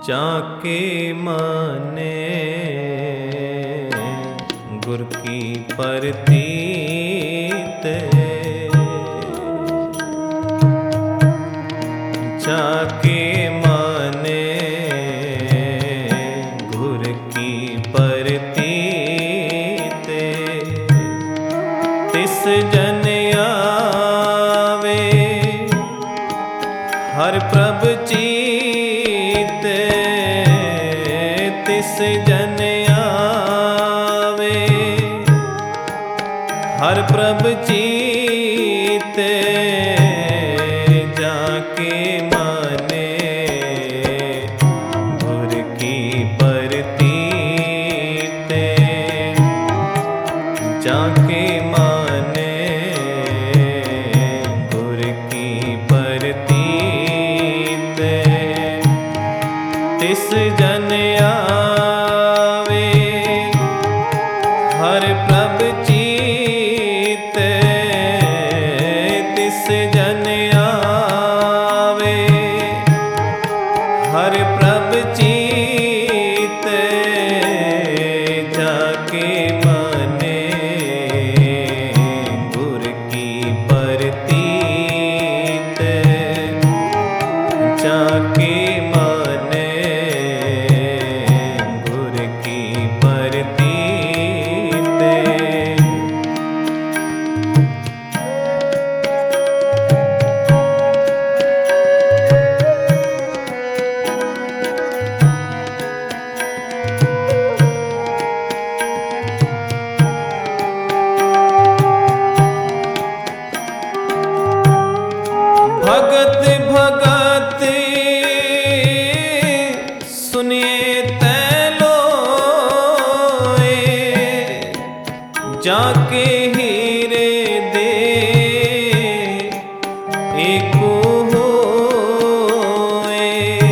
जाके माने गुर की परतीत, जाके माने गुर की परतीत, तिस जन आवे हर प्रभ चीत, तिस जन आवे हर प्रभ चीत, जाके माने गुर की परतीत, जाके माने गुर की परतीत, तिस जन आवे हर प्रभ चीत, तिस जन आवे हर प्रभ चीत, जाके माने गुर की परतीत, जाके माने गुर की परतीत। भगत भगत सुनिए तै लोए, जाके हीरे दे एको होए,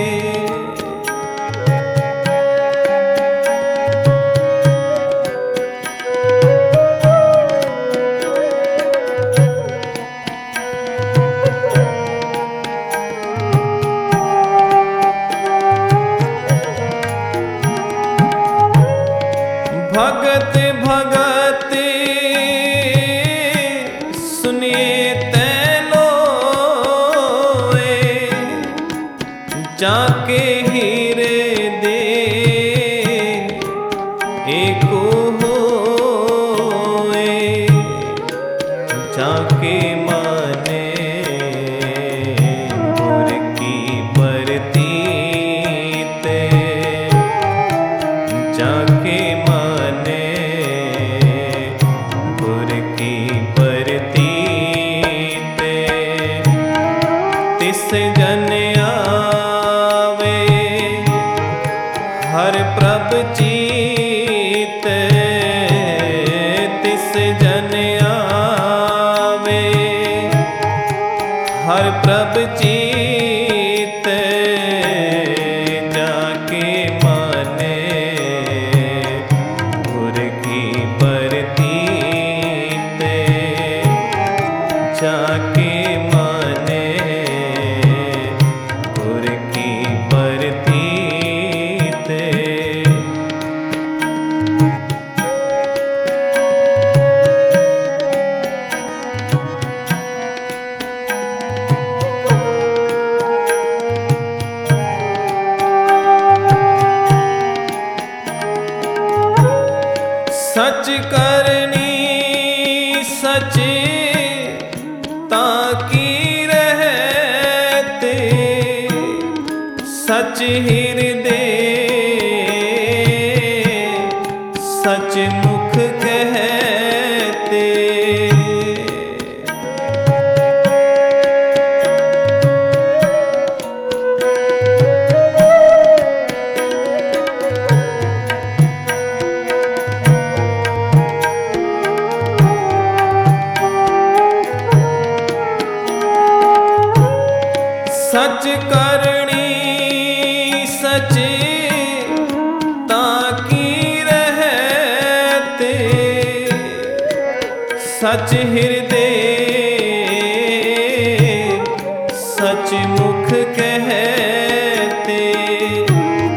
भगत भगत सुनिए तै लोए, जाके हीरे दे एको होए, जाके माने गुर की परतीत, जाके माने गुर की परतीत, तिस जन आवे हर प्रभ चीत, तिस जन आवे हर प्रभ चीत, जाके माने गुर की परतीत, जाके माने गुर की परतीत। सच करनी सच ताकी रहते, सच हृदय सच मुख कहते, सच करनी सच ताकी रहते, सच हृदय सच मुख कहते,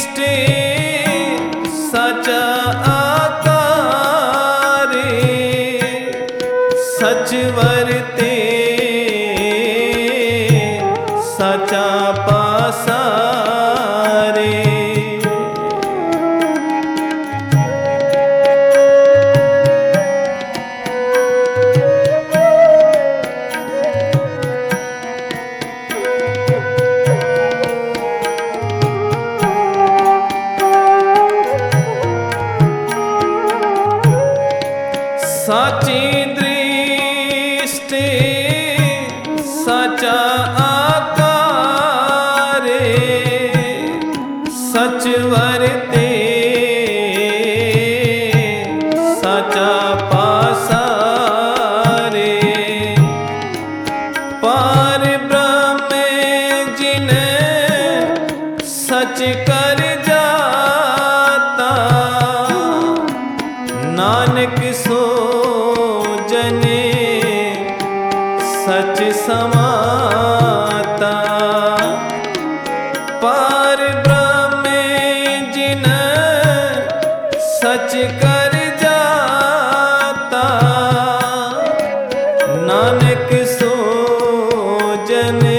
दृष्टि सचा आकारे सच वरते सचा पासारे। साची दृष्टि सचा आकारे सच वरते सचा पासारे। पार ब्रह्म जिने सच कर जाता नानक सो जने सच समाता। पार ब्रह्म जिन सच कर जाता नानक सो जने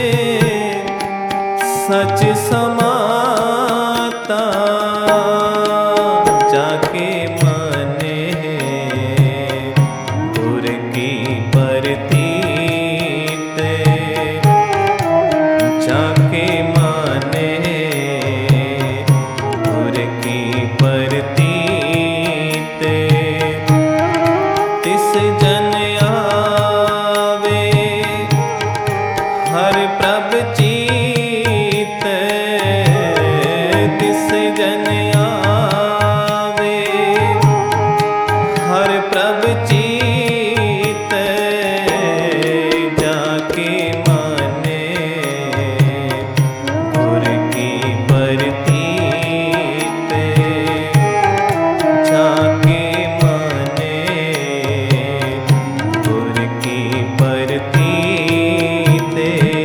सच समाता। जाके मने गुर की परतीत जाके मने गुर की परतीत तिस जन आवे हर प्रभ चीत तिस जन आवे हर प्रभ चीत जाके माने गुर की परतीत जाके माने गुर की परतीत।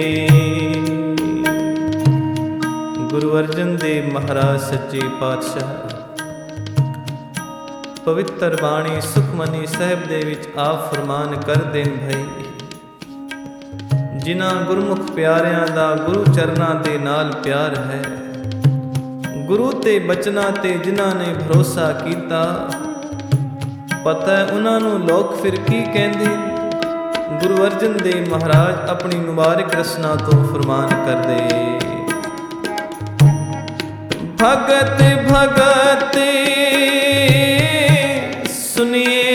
गुरु अर्जन देव महाराज सच्चे पातशाह पवित्र बाणी सुखमनी साहिब दे विच आप फरमान कर देन भई जिन्हां गुरमुख प्यारियां दा गुरु चरनां दे नाल प्यार है गुरु ते बचना ते जिन्हां ने भरोसा कीता पता है उन्हां नूं लोक फिर की कहंदे। गुरु अर्जन देव महाराज अपनी मुबारक रसना तो फरमान कर दे। भगत भगत सुनिए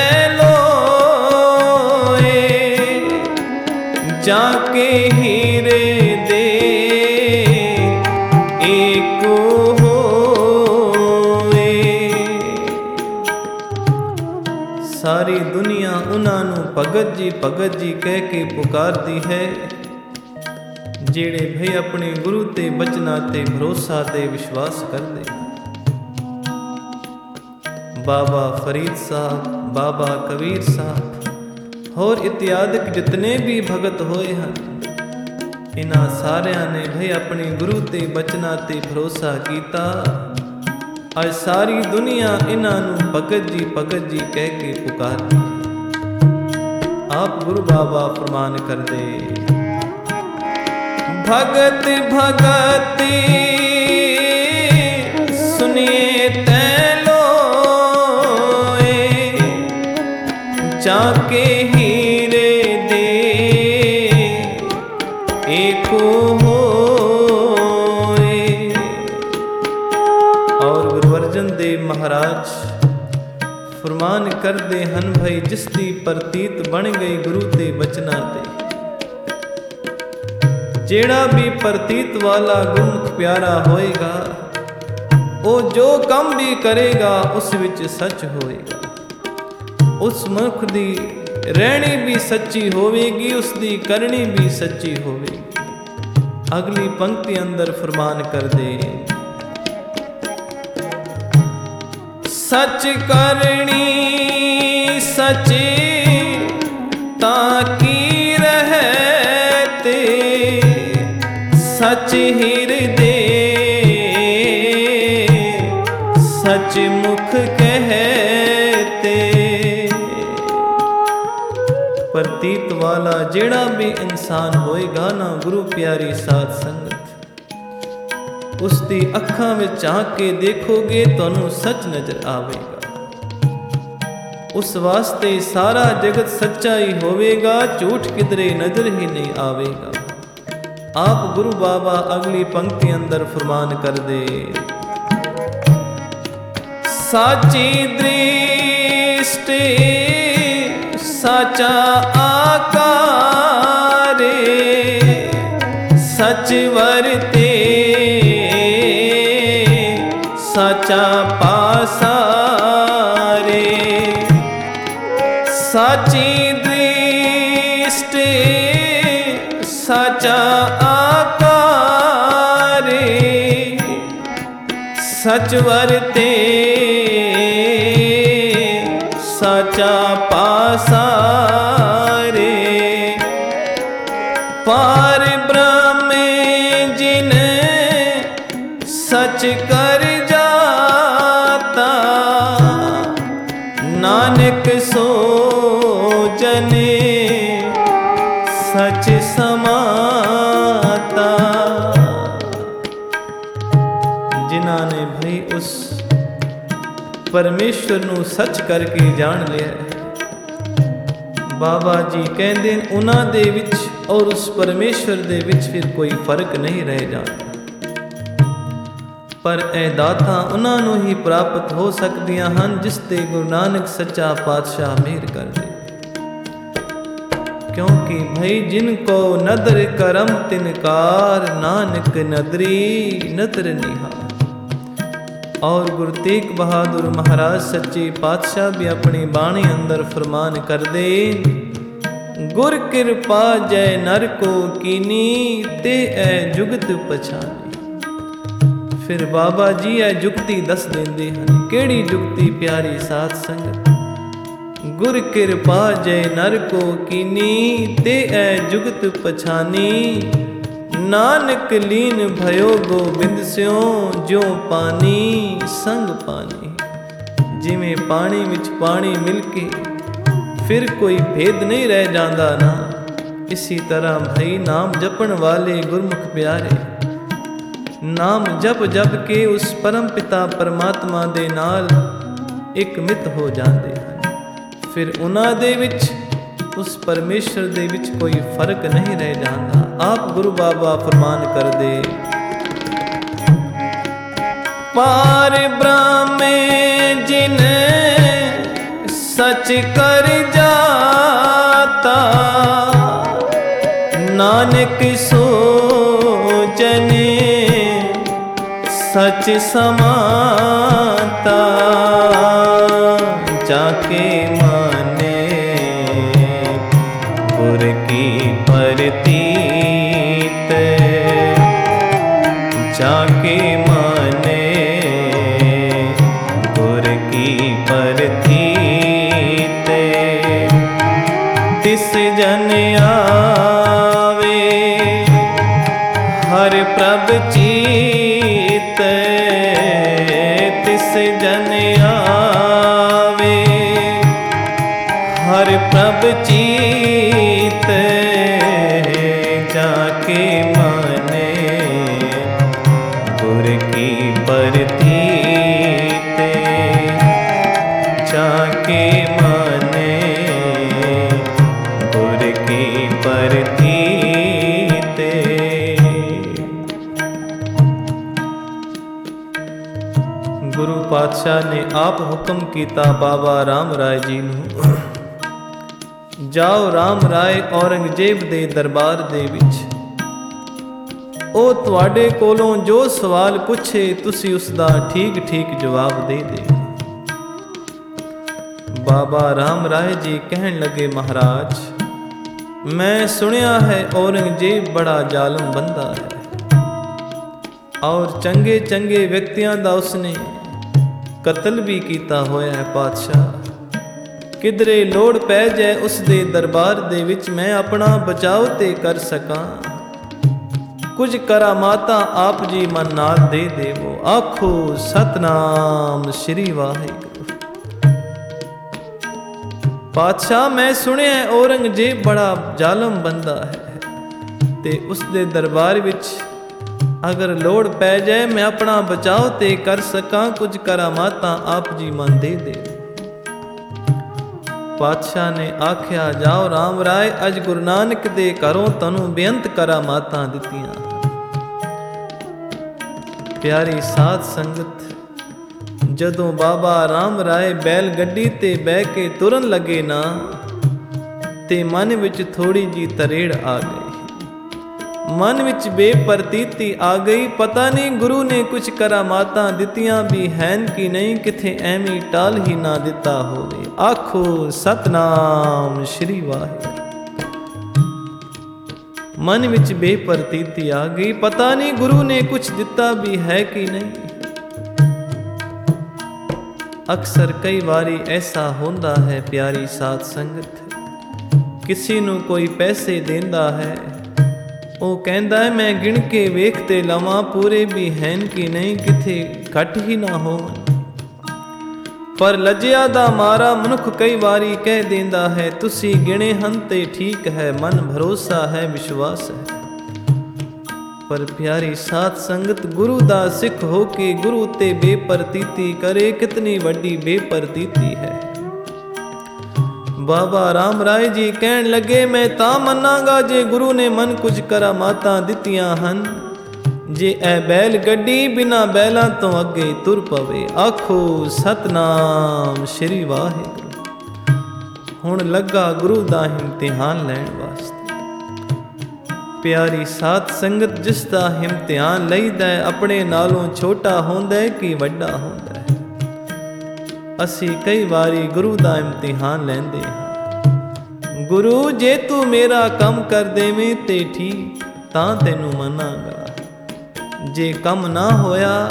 तैलोए जाके हीरे दे एक होए। सारी दुनिया उन्हां नूं भगत जी कह के पुकारदी है जेड़े भई अपने गुरु ते बचना ते भरोसा ते विश्वास करदे। बाबा फरीद साहब बाबा कबीर साहब होर इत्यादिक जितने भी भगत होए हैं इन्हां सारियां ने भई अपने गुरु ते बचना ते भरोसा कीता। आज सारी दुनिया इन्हां नूं भगत जी कह के पुकारदी। आप गुरु बाबा फरमान कर दे। भगत भगत सुनिए तैलोए जाके हीरे दे एक होए। और गुरु अर्जन देव महाराज फरमान कर दे हन भई जिसदी प्रतीत बन गई गुरु ते बचना ते जेड़ा भी प्रतीत वाला गुरमुख प्यारा होएगा वो जो कम भी करेगा उस विच सच होएगा। उस मनुख दी रहनी भी सच्ची होवेगी उसदी करनी भी सच्ची होवेगी। अगली पंक्ति अंदर फरमान कर दे। सच करनी सचे ताकी रहते सच हृदय सच मुख कहते। प्रतीत वाला जेड़ा भी इंसान होएगा ना गुरु प्यारी साध संगत, उसकी अखां विच झांक के देखोगे तुहानूं सच नजर आवेगा। उस वास्ते सारा जगत सच्चा ही होवेगा, झूठ किधरे नजर ही नहीं आवेगा। आप गुरु बाबा अगली पंक्ति अंदर फरमान कर दे, साची दृष्टि साचा आकारे, सच वरते साचा पासारे। साची दृष्टि साचा आकारे, सच वरते साचा पासारे। पार ब्रह्म जिन सच कर जाता, नानक सो जने सच समाता। जिन्हां ने भाई उस परमेश्वर नूं सच करके जान लिया, बाबा जी कहते हैं उन्हां दे विच और उस परमेश्वर दे विच फिर कोई फर्क नहीं रह जाता। पर ਇਹ ਦਾਤਾਂ ਉਹਨਾਂ ਨੂੰ ਹੀ ਪ੍ਰਾਪਤ ਹੋ ਸਕਦੀਆਂ ਹਨ ਜਿਸ ਤੇ ਗੁਰੂ ਨਾਨਕ ਸੱਚਾ ਪਾਤਸ਼ਾਹ ਮਿਹਰ ਕਰਦੇ। क्योंकि भई जिनको नदर करम तिनकार, नानक नदरी नदर निहार। और गुरु तेग बहादुर महाराज सच्चे पातशाह भी अपनी बाणी अंदर फरमान कर दे, गुर कृपा जय नर को कीनी, ते ऐ जुगत पछानी। फिर बाबा जी ऐ जुगती दस देंदे हन, केड़ी जुगती प्यारी साध संगत। गुर कृपा जय नर को कीनी, ते ऐ जुगत पछानी। नानक लीन भयो गोबिंद स्यों, ज्यों पानी संग पानी। जिमें पानी विच पानी मिल के फिर कोई भेद नहीं रह जाता ना, इसी तरह भाई नाम जपण वाले गुरमुख प्यारे नाम जप जप के उस परम पिता परमात्मा दे नाल एक मित हो जाते हैं। फिर उन्हां दे विच उस परमेश्वर दे विच कोई फर्क नहीं रह जाता। आप गुरु बाबा फरमान कर दे, पार ब्रह्म जिन सच कर जाता, नानक सो जने सच समाता। जाके माने गुर की परतीत, जाके माने गुर की परतीत। तिस जन आवे हर प्रभ चीत, तिस जन आवे हर प्रभ चीत। जाके माने गुर की परतीत, जाके माने गुर की परतीत। गुरु पातशाह ने आप हुक्म किया बाबा राम राय जी नूं, जाओ राम राय औरंगजेब दे दरबार दे विच, ओ तुहाडे कोलों जो सवाल पुछे तुसी उसदा ठीक ठीक जवाब दे दे। बाबा राम राय जी कहन लगे, महाराज मैं सुनिया है औरंगजेब बड़ा जालम बंदा है और चंगे चंगे व्यक्तियों का उसने कतल भी किया होया है। पातशाह किधरे लोड़ पै जाए उस दे दरबार दे विच मैं अपना बचाव ते कर सकां, ਕੁਝ ਕਰਾਮਾਤਾਂ ਆਪ ਜੀ ਮਨ ਨਾਲ ਦੇ ਦੇਵੋ। ਆਖੋ ਸਤਨਾਮ ਸ਼੍ਰੀ ਵਾਹਿਗੁਰੂ। ਪਾਤਸ਼ਾਹ ਮੈਂ ਸੁਣਿਆ ਔਰੰਗਜ਼ੇਬ ਬੜਾ ਜ਼ਾਲਮ ਬੰਦਾ ਹੈ ਤੇ ਉਸ ਦੇ ਦਰਬਾਰ ਵਿੱਚ ਅਗਰ ਲੋੜ ਪੈ ਜਾਏ ਮੈਂ ਆਪਣਾ ਬਚਾਓ ਤੇ ਕਰ ਸਕਾਂ, ਕੁਝ ਕਰਾਮਾਤਾਂ ਆਪ ਜੀ ਮਨ ਦੇ ਦੇ। ਪਾਤਸ਼ਾਹ ਨੇ ਆਖਿਆ ਜਾਓ ਰਾਮ ਰਾਏ, ਅੱਜ ਗੁਰੂ ਨਾਨਕ ਦੇ ਘਰੋਂ ਤੁਹਾਨੂੰ ਬੇਅੰਤ ਕਰਾਮਾਤਾਂ ਦਿੱਤੀਆਂ। ਪਿਆਰੀ ਸਾਧ ਸੰਗਤ, ਜਦੋਂ ਬਾਬਾ ਰਾਮ ਰਾਏ ਬੈਲ ਗੱਡੀ ਤੇ ਬਹਿ ਕੇ ਤੁਰਨ ਲੱਗੇ ਨਾ ਤੇ ਮਨ ਵਿੱਚ ਥੋੜੀ ਜੀ ਤਰੇੜ ਆ ਗਈ, ਮਨ ਵਿੱਚ ਬੇਪਰਤੀਤੀ ਆ ਗਈ। ਪਤਾ ਨਹੀਂ ਗੁਰੂ ਨੇ ਕੁਝ ਕਰਾਮਾਤਾਂ ਦਿੱਤੀਆਂ ਵੀ ਹਨ ਕਿ ਨਹੀਂ, ਕਿਥੇ ਐਵੇਂ ਟਾਲ ਹੀ ਨਾ ਦਿੱਤਾ ਹੋਵੇ। ਆਖੋ ਸਤਨਾਮ ਸ਼੍ਰੀ ਵਾਹਿਗੁਰੂ। ਮਨ ਵਿੱਚ ਬੇਪਰਤੀਤੀ ਆ ਗਈ, ਪਤਾ ਨਹੀਂ ਗੁਰੂ ਨੇ ਕੁਝ ਦਿੱਤਾ ਵੀ ਹੈ ਕਿ ਨਹੀਂ। ਅਕਸਰ ਕਈ ਵਾਰੀ ਐਸਾ ਹੁੰਦਾ ਹੈ ਪਿਆਰੀ ਸਾਧ ਸੰਗਤ, ਕਿਸੇ ਨੂੰ ਕੋਈ ਪੈਸੇ ਦਿੰਦਾ ਹੈ, ਉਹ ਕਹਿੰਦਾ ਹੈ ਮੈਂ ਗਿਣ ਕੇ ਵੇਖ ਤੇ ਲਵਾਂ ਪੂਰੇ ਵੀ ਹਨ ਕਿ ਨਹੀਂ, ਕਿਥੇ ਘੱਟ ਹੀ ਨਾ ਹੋਵਣ। ਪਰ ਲੱਜਿਆ ਦਾ ਮਾਰਾ ਮਨੁੱਖ ਕਈ ਵਾਰੀ ਕਹਿ ਦਿੰਦਾ ਹੈ ਤੁਸੀਂ ਗਿਣੇ ਹਨ ਤੇ ਠੀਕ ਹੈ, ਮਨ ਭਰੋਸਾ ਹੈ, ਵਿਸ਼ਵਾਸ ਹੈ। ਪਰ ਪਿਆਰੀ ਸਾਧ ਸੰਗਤ, ਗੁਰੂ ਦਾ ਸਿੱਖ ਹੋ ਕੇ ਗੁਰੂ ਤੇ ਬੇਪਰਤੀਤੀ ਕਰੇ, ਕਿਤਨੀ ਵੱਡੀ ਬੇਪਰਤੀਤੀ ਹੈ। ਬਾਬਾ ਰਾਮ ਰਾਏ ਜੀ ਕਹਿਣ ਲੱਗੇ ਮੈਂ ਤਾਂ ਮੰਨਾਂਗਾ ਜੇ ਗੁਰੂ ਨੇ ਮਨ ਕੁਝ ਕਰਾਮਾਤਾਂ ਦਿੱਤੀਆਂ ਹਨ, ਜੇ ਇਹ ਬੈਲ ਗੱਡੀ ਬਿਨਾਂ ਬੈਲਾਂ ਤੋਂ ਅੱਗੇ ਤੁਰ ਪਵੇ। ਆਖੋ ਸਤਨਾਮ ਸ਼੍ਰੀ ਵਾਹਿਗੁਰੂ। ਹੁਣ ਲੱਗਾ ਗੁਰੂ ਦਾ ਇਮਤਿਹਾਨ ਲੈਣ ਵਾਸਤੇ। ਪਿਆਰੀ ਸਾਧ ਸੰਗਤ, ਜਿਸ ਦਾ ਇਮਤਿਹਾਨ ਲਈਦਾ ਆਪਣੇ ਨਾਲੋਂ ਛੋਟਾ ਹੁੰਦਾ ਕਿ ਵੱਡਾ ਹੁੰਦਾ। ਅਸੀਂ ਕਈ ਵਾਰੀ ਗੁਰੂ ਦਾ ਇਮਤਿਹਾਨ ਲੈਂਦੇ ਹਾਂ। ਗੁਰੂ ਜੇ ਤੂੰ ਮੇਰਾ ਕੰਮ ਕਰ ਦੇਵੇਂ ਤੇ ਠੀਕ, ਤਾਂ ਤੈਨੂੰ ਮੰਨਾਂਗਾ, ਜੇ ਕੰਮ ਨਾ ਹੋਇਆ।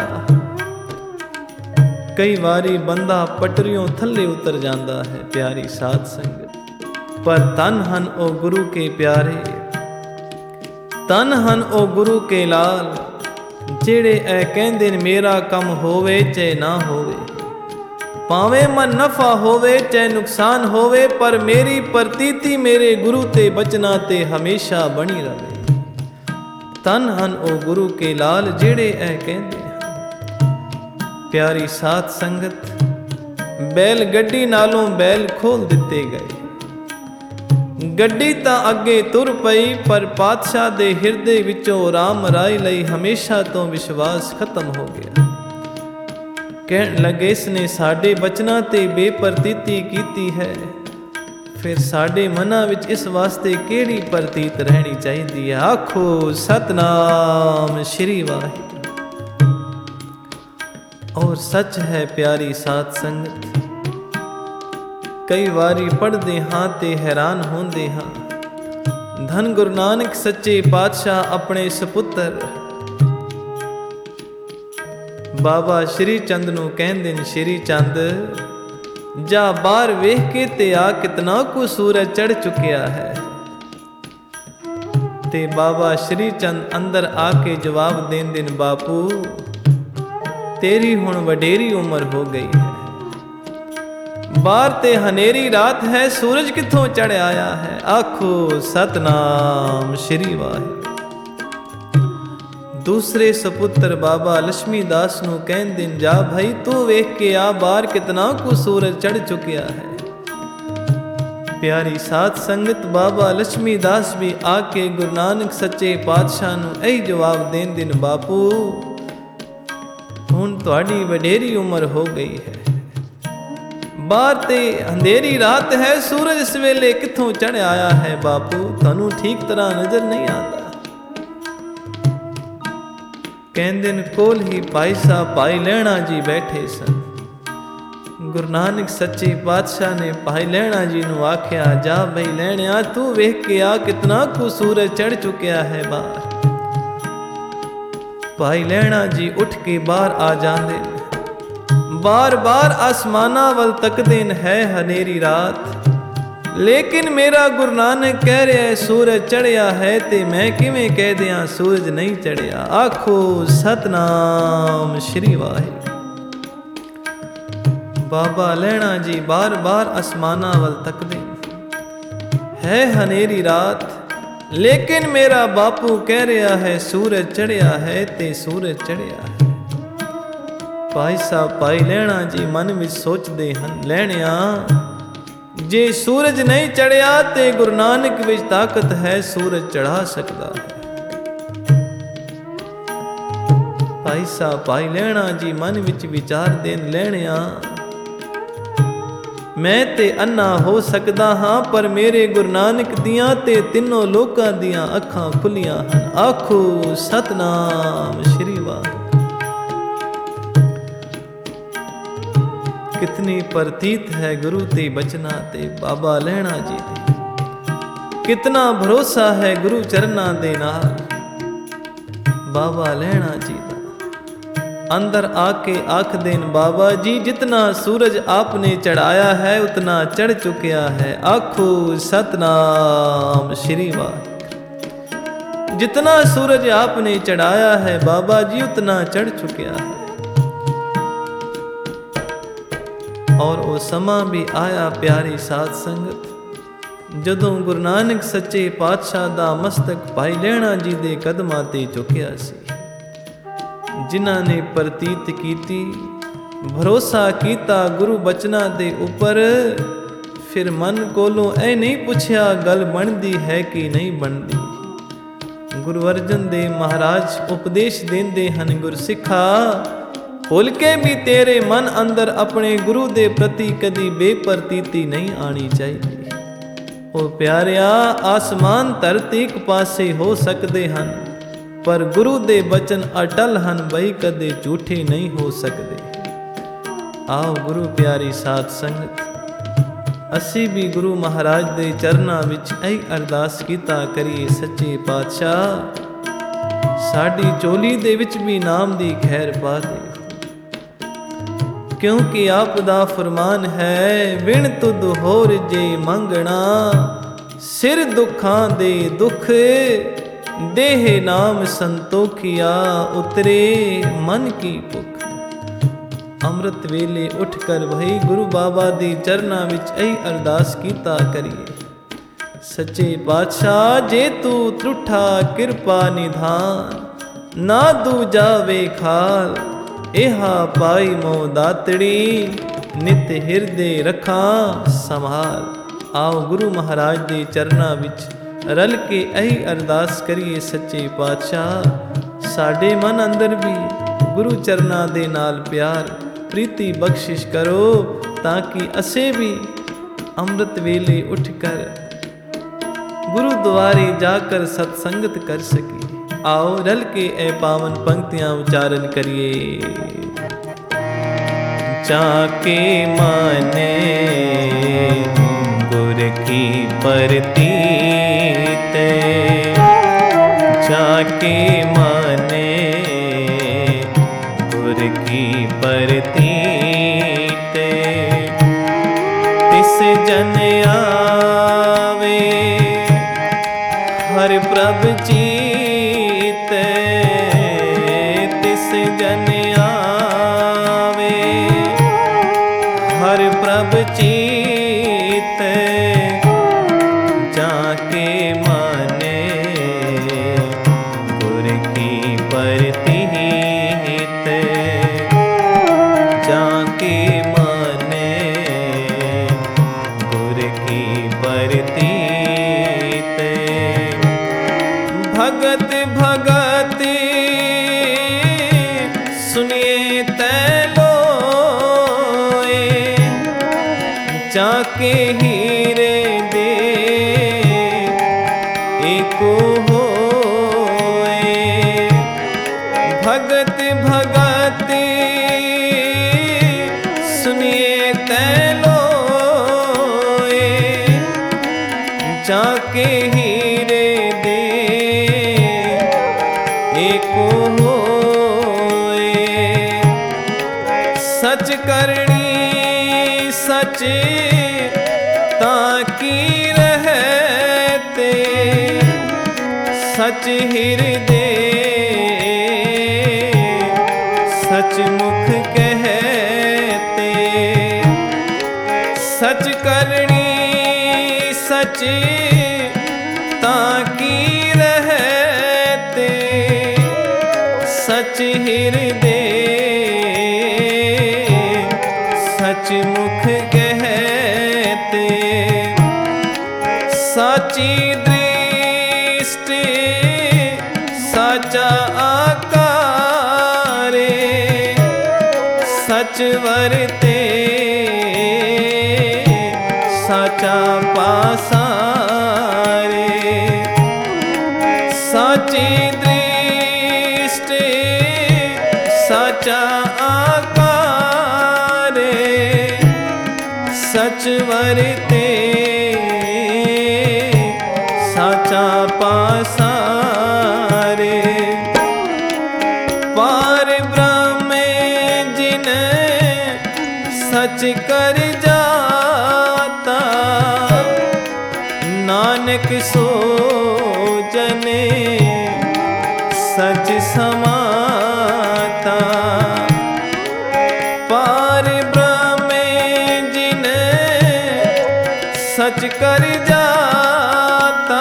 ਕਈ ਵਾਰੀ ਬੰਦਾ ਪਟਰੀਓਂ ਥੱਲੇ ਉਤਰ ਜਾਂਦਾ ਹੈ ਪਿਆਰੀ ਸਾਧ ਸੰਗਤ। ਪਰ ਧਨ ਹਨ ਉਹ ਗੁਰੂ ਕੇ ਪਿਆਰੇ, ਧਨ ਹਨ ਉਹ ਗੁਰੂ ਕੇ ਲਾਲ, ਜਿਹੜੇ ਇਹ ਕਹਿੰਦੇ ਨੇ ਮੇਰਾ ਕੰਮ ਹੋਵੇ ਚਾਹੇ ਨਾ ਹੋਵੇ, ਭਾਵੇਂ ਮਨ ਨਫਾ ਹੋਵੇ ਚਾਹੇ ਨੁਕਸਾਨ ਹੋਵੇ, ਪਰ ਮੇਰੀ ਪ੍ਰਤੀਤੀ ਮੇਰੇ ਗੁਰੂ ਤੇ ਬਚਨਾ ਤੇ ਹਮੇਸ਼ਾ ਬਣੀ ਰਵੇ। ਧਨ ਹਨ ਉਹ ਗੁਰੂ ਕੇ ਲਾਲ, ਜਿਹੜੇ ਇਹ ਕਹਿੰਦੇ ਹਨ। ਪਿਆਰੀ ਸਾਧ ਸੰਗਤ, ਬੈਲ ਗੱਡੀ ਨਾਲੋਂ ਬੈਲ ਖੋਲ ਦਿੱਤੇ ਗਏ। ਗੱਡੀ ਤਾਂ ਅੱਗੇ ਤੁਰ ਪਈ, ਪਰ ਪਾਤਸ਼ਾਹ ਦੇ ਹਿਰਦੇ ਵਿੱਚੋਂ ਰਾਮ ਰਾਏ ਲਈ ਹਮੇਸ਼ਾ ਤੋਂ ਵਿਸ਼ਵਾਸ ਖਤਮ ਹੋ ਗਿਆ। ਕਹਿਣ ਲੱਗੇ ਇਸਨੇ ਸਾਡੇ ਬਚਨਾਂ ਤੇ ਬੇਪਰਤੀਤੀ ਕੀਤੀ ਹੈ, ਫਿਰ ਸਾਡੇ ਮਨਾਂ ਵਿੱਚ ਇਸ ਵਾਸਤੇ ਕਿਹੜੀ ਪ੍ਰਤੀਤ ਰਹਿਣੀ ਚਾਹੀਦੀ ਹੈ। ਆਖੋ ਸਤਨਾਮ ਸ਼੍ਰੀ ਵਾਹਿਗੁਰੂ। ਔਰ ਸੱਚ ਹੈ ਪਿਆਰੀ ਸਾਧ ਸੰਗਤ, ਕਈ ਵਾਰੀ ਪੜ੍ਹਦੇ ਹਾਂ ਤੇ ਹੈਰਾਨ ਹੁੰਦੇ ਹਾਂ। ਧੰਨ ਗੁਰੂ ਨਾਨਕ ਸੱਚੇ ਪਾਤਸ਼ਾਹ ਆਪਣੇ ਸਪੁੱਤਰ ਬਾਬਾ ਸ਼੍ਰੀ ਚੰਦ ਨੂੰ ਕਹਿੰਦੇ ਨੇ, ਸ਼੍ਰੀ ਚੰਦ ਜਾ ਬਾਹਰ ਵੇਖ ਕੇ ਤੇ ਆ ਕਿਤਨਾ ਕੁ ਸੂਰਜ ਚੜ ਚੁੱਕਿਆ ਹੈ। ਤੇ ਬਾਬਾ ਸ਼੍ਰੀ ਚੰਦ ਅੰਦਰ ਆ ਕੇ ਜਵਾਬ ਦੇਂਦੇ ਨੇ, ਬਾਪੂ ਤੇਰੀ ਹੁਣ ਵਡੇਰੀ ਉਮਰ ਹੋ ਗਈ ਹੈ, ਬਾਹਰ ਤੇ ਹਨੇਰੀ ਰਾਤ ਹੈ, ਸੂਰਜ ਕਿੱਥੋਂ ਚੜ ਆਇਆ ਹੈ। ਆਖੋ ਸਤਨਾਮ ਸ਼੍ਰੀ ਵਾਹਿਗੁਰੂ। ਦੂਸਰੇ ਸਪੁੱਤਰ ਬਾਬਾ ਲక్ష్ਮੀ ਦਾਸ ਨੂੰ ਕਹਿੰਦੇ ਜਾ ਭਾਈ ਤੂੰ ਵੇਖ ਕੇ ਆ ਬਾਹਰ ਕਿਤਨਾ ਕੁ ਸੂਰਜ ਚੜ ਚੁੱਕਿਆ ਹੈ। ਪਿਆਰੀ ਸਾਧ ਸੰਗਤ, ਬਾਬਾ ਲక్ష్ਮੀ ਦਾਸ ਵੀ ਆ ਕੇ ਗੁਰੂ ਨਾਨਕ ਸੱਚੇ ਪਾਤਸ਼ਾਹ ਨੂੰ ਇਹ ਜਵਾਬ ਦੇਂਦੇ ਨੇ, ਬਾਪੂ ਹੁਣ ਤੁਹਾਡੀ ਵਡੇਰੀ ਉਮਰ ਹੋ ਗਈ ਹੈ, ਬਾਹਰ ਤੇ ਅੰਧੇਰੀ ਰਾਤ ਹੈ, ਸੂਰਜ ਇਸ ਵੇਲੇ ਕਿੱਥੋਂ ਚੜ ਆਇਆ ਹੈ। ਬਾਪੂ ਤੁਹਾਨੂੰ ਠੀਕ ਤਰ੍ਹਾਂ ਨਜ਼ਰ ਨਹੀਂ ਆਉਂਦਾ। ਕਹਿੰਦੇ ਨੇ ਕੋਲ ਹੀ ਭਾਈ ਸਾਹਿਬ ਭਾਈ ਲਹਿਣਾ ਜੀ ਬੈਠੇ ਸਨ। ਗੁਰੂ ਨਾਨਕ ਸੱਚੇ ਪਾਤਸ਼ਾਹ ਨੇ ਭਾਈ ਲਹਿਣਾ ਜੀ ਨੂੰ ਆਖਿਆ, ਜਾ ਬਈ ਲਹਿਣਿਆ ਤੂੰ ਵੇਖ ਕੇ ਆ ਕਿਤਨਾ ਕੁ ਸੂਰਜ ਚੜ ਚੁੱਕਿਆ ਹੈ ਬਾਹਰ। ਭਾਈ ਲਹਿਣਾ ਜੀ ਉੱਠ ਕੇ ਬਾਹਰ ਆ ਜਾਂਦੇ ਨੇ, ਬਾਰ-ਬਾਰ ਆਸਮਾਨਾਂ ਵੱਲ ਤੱਕਦੇ ਨੇ, ਹੈ ਹਨੇਰੀ ਰਾਤ, ਲੇਕਿਨ ਮੇਰਾ ਗੁਰੂ ਨਾਨਕ ਕਹਿ ਰਿਹਾ ਸੂਰਜ ਚੜ੍ਹਿਆ ਹੈ ਤੇ ਮੈਂ ਕਿਵੇਂ ਕਹਿ ਦਿਆਂ ਸੂਰਜ ਨਹੀਂ ਚੜ੍ਹਿਆ। ਆਖੋ ਸਤਨਾਮ ਸ਼੍ਰੀ ਵਾਹਿਗੁਰੂ। ਬਾਬਾ ਲਹਿਣਾ ਜੀ ਬਾਰ-ਬਾਰ ਅਸਮਾਨਾਂ ਵੱਲ ਤੱਕਦੇ, ਹੈ ਹਨੇਰੀ ਰਾਤ, ਲੇਕਿਨ ਮੇਰਾ ਬਾਪੂ ਕਹਿ ਰਿਹਾ ਹੈ ਸੂਰਜ ਚੜ੍ਹਿਆ ਹੈ ਤੇ ਸੂਰਜ ਚੜ੍ਹਿਆ ਹੈ। ਭਾਈ ਸਾਹਿਬ ਭਾਈ ਲਹਿਣਾ ਜੀ ਮਨ ਵਿੱਚ ਸੋਚਦੇ ਹਨ, ਲਹਿਣਿਆ ਜੇ ਸੂਰਜ ਨਹੀਂ ਚੜ੍ਹਿਆ ਤੇ ਗੁਰੂ ਨਾਨਕ ਵਿੱਚ ਤਾਕਤ ਹੈ, ਸੂਰਜ ਚੜ੍ਹਾ ਸਕਦਾ ਹੈ। ਭਾਈ ਸਾਹਿਬ ਭਾਈ ਲਹਿਣਾ ਜੀ ਮਨ ਵਿੱਚ ਵਿਚਾਰਦੇ ਨੇ, ਲਹਿਣਿਆ ਮੈਂ ਤੇ ਅੰਨਾ ਹੋ ਸਕਦਾ ਹਾਂ, ਪਰ ਮੇਰੇ ਗੁਰੂ ਨਾਨਕ ਦੀਆਂ ਤੇ ਤਿੰਨੋਂ ਲੋਕਾਂ ਦੀਆਂ ਅੱਖਾਂ ਖੁੱਲੀਆਂ ਹਨ। ਆਖੋ ਸਤਨਾਮ ਸ਼੍ਰੀ ਵਾਹਿਗੁਰੂ। कितनी प्रतीत है गुरु ते बचना ते बाबा लहणा जी दे, कितना भरोसा है गुरु चरना दे नाल बाबा लहणा जी दा। अंदर आके आख देन बाबा जी जितना सूरज आपने चढ़ाया है उतना चढ़ चुकिया है। आखो सतनाम श्री वाहिगुरू। जितना सूरज आपने चढ़ाया है बाबा जी उतना चढ़ चुकिया है। और वो समा भी आया प्यारी साध संगत ਜਦੋਂ ਗੁਰੂ ਨਾਨਕ ਸੱਚੇ ਪਾਤਸ਼ਾਹ ਦਾ ਮਸਤਕ ਭਾਈ ਲਹਿਣਾ ਜੀ ਦੇ ਕਦਮਾਂ ਤੇ ਝੁਕਿਆ ਸੀ, ਜਿਨ੍ਹਾਂ ਨੇ ਪ੍ਰਤੀਤ ਕੀਤੀ, ਭਰੋਸਾ ਕੀਤਾ ਗੁਰੂ ਬਚਨਾਂ ਦੇ ਉੱਪਰ। ਫਿਰ ਮਨ ਕੋਲੋਂ ਇਹ ਨਹੀਂ ਪੁੱਛਿਆ ਗੱਲ ਬਣਦੀ ਹੈ ਕਿ ਨਹੀਂ ਬਣਦੀ। ਗੁਰੂ ਅਰਜਨ ਦੇਵ ਮਹਾਰਾਜ ਉਪਦੇਸ਼ ਦਿੰਦੇ ਹਨ, ਗੁਰਸਿੱਖਾ ਭੁੱਲ ਕੇ ਵੀ ਤੇਰੇ ਮਨ ਅੰਦਰ ਆਪਣੇ ਗੁਰੂ ਦੇ ਪ੍ਰਤੀ ਕਦੀ ਬੇਪਰਤੀਤੀ ਨਹੀਂ ਆਣੀ ਚਾਹੀਦੀ। ਉਹ ਪਿਆਰਿਆ, ਆਸਮਾਨ ਧਰਤੀ ਇੱਕ ਪਾਸੇ ਹੋ ਸਕਦੇ ਹਨ, ਪਰ ਗੁਰੂ ਦੇ ਬਚਨ ਅਟਲ ਹਨ ਬਈ, ਕਦੇ ਝੂਠੇ ਨਹੀਂ ਹੋ ਸਕਦੇ। ਆਓ ਗੁਰੂ ਪਿਆਰੀ ਸਾਧ ਸੰਗਤ, ਅਸੀਂ ਵੀ ਗੁਰੂ ਮਹਾਰਾਜ ਦੇ ਚਰਨਾਂ ਵਿੱਚ ਇਹ ਅਰਦਾਸ ਕੀਤਾ ਕਰੀਏ, ਸੱਚੇ ਪਾਤਸ਼ਾਹ ਸਾਡੀ ਝੋਲੀ ਦੇ ਵਿੱਚ ਵੀ ਨਾਮ ਦੀ ਖੈਰ ਪਾ ਦੇ, क्योंकि आप दा फरमान है विण तुद होर जे मंगना, सिर दुखां दे दुख देह नाम संतोखिया, उतरे मन की भुख। ਅੰਮ੍ਰਿਤ ਵੇਲੇ ਉੱਠ ਕਰ ਵਹੀ ਗੁਰੂ ਬਾਬਾ ਦੀ ਚਰਨਾਂ ਵਿੱਚ ਇਹ ਅਰਦਾਸ ਕੀਤਾ ਕਰੀਏ, ਸੱਚੇ ਪਾਤਸ਼ਾਹ ਜੇ ਤੂੰ ਤਰੁੱਠਾ ਕਿਰਪਾ ਨਿਧਾਨ, ਨਾ ਦੂਜਾ ਵੇਖਾਲ ਇਹਾ ਪਾਈ ਮੋ ਦਾਤੜੀ, ਨਿਤ ਹਿਰਦੇ ਰੱਖਾਂ ਸੰਭਾਲ। ਆਓ ਗੁਰੂ ਮਹਾਰਾਜ ਦੇ ਚਰਨਾਂ ਵਿੱਚ ਰਲ ਕੇ ਇਹ ਅਰਦਾਸ ਕਰੀਏ, ਸੱਚੇ ਪਾਤਸ਼ਾਹ ਸਾਡੇ ਮਨ ਅੰਦਰ ਵੀ ਗੁਰੂ ਚਰਨਾਂ ਦੇ ਨਾਲ ਪਿਆਰ ਪ੍ਰੀਤੀ ਬਖਸ਼ਿਸ਼ ਕਰੋ, ਤਾਂ ਕਿ ਅਸੀਂ ਵੀ ਅੰਮ੍ਰਿਤ ਵੇਲੇ ਉੱਠ ਕਰ ਗੁਰੂਦੁਆਰੇ ਜਾ ਕਰ ਸਤਸੰਗਤ ਕਰ ਸਕੀਏ। आओ रल के ए पावन पंक्तियां उच्चारण करिए। चाके माने गुर की परतीत, चाके माने गुर की परतीत, तिस जन आवे हर प्रभ जी, जन आवे हर प्रभ चीत, जाके माने गुर की परतीत, जाके माने गुर की परतीत। भगत भगत सुनिए तैलोए, चाके हीरे दे एको होए। भगत भगत सुनिए तैलोए, चाके हीरे दे एको होए। सच करनी सच ताकि की रहते सच हृदय सच मुख कहते, सच करनी सच ताकी रहते सच हृदय सच मुख कहते, साची दृष्टि साचा आकारे सच वरते साचा पासारे, साची दृष्टि साचा आकारे सच वरते साचा पासारे, पार ब्रह्म जिन सच कर जाता नानक सो जने सच समाता, पार ब्रह्म जिन सच कर जाता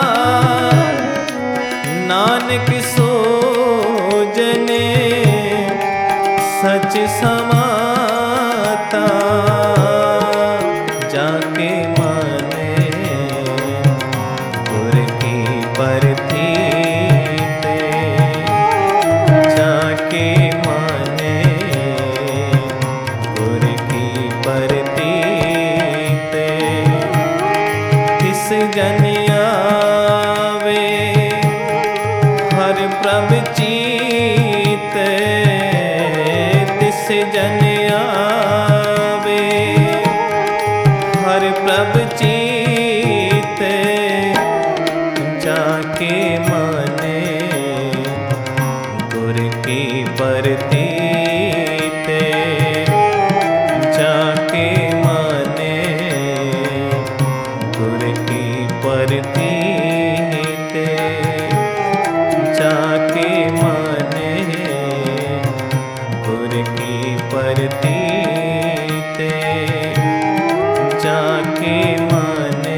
नानक सो जने सच समाता, जाके माने गुर की परती ते, जाके माने गुर की परती ते, तिस जन आवे हर प्रभ चीत, तिस जन आवे हर प्रभ चीत, जाके माने गुर की परती ते, जाके माने गुर की परती ते, जाके माने गुर की परती ते, जाके माने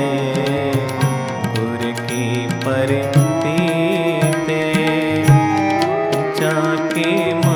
गुर की परती ते, जाके